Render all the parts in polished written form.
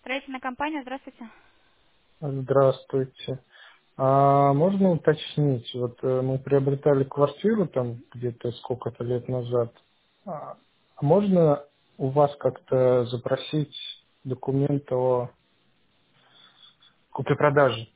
Строительная компания, здравствуйте. Здравствуйте. А можно уточнить, вот мы приобретали квартиру там где-то сколько-то лет назад. А можно у вас как-то запросить документ о купли-продаже?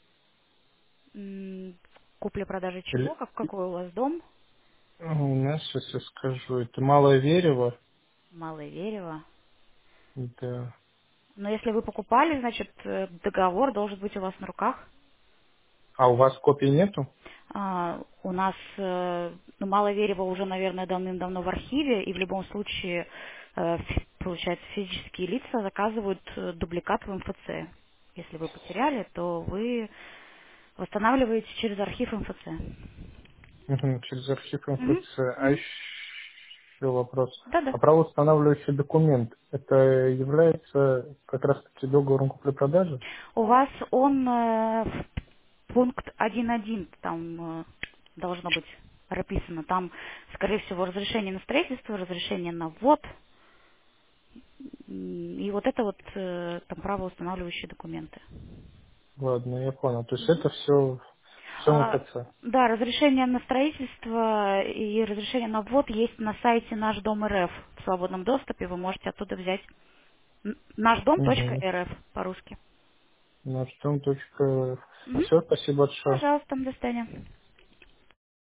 М, Купля-продажа чего? Или Какой у вас дом? у нас, сейчас я скажу, это Малое Верево. Малое Верево. Да. Но если вы покупали, значит, договор должен быть у вас на руках. А у вас копий нету? У нас, ну, Малое Верево уже, наверное, давным-давно в архиве, и в любом случае, получается, физические лица заказывают дубликат в МФЦ. Если вы потеряли, то вы восстанавливаете через архив МФЦ. Мгм, через архив Мгм, МФЦ. А мгм. еще вопрос. Да-да. А правоустанавливающий документ, это является как раз-таки договором купли-продажи? У вас он пункт 1.1 там должно быть прописано. Там, скорее всего, разрешение на строительство, разрешение на ввод. И вот это вот там правоустанавливающие документы. Ладно, я понял. То есть Мгм. это все А, МФЦ. да, разрешение на строительство и разрешение на ввод есть на сайте Наш Дом РФ в свободном доступе. Вы можете оттуда взять Угу. нашдом.рф по-русски. На что точка. Мгм. Все, спасибо большое. Пожалуйста, до свидания.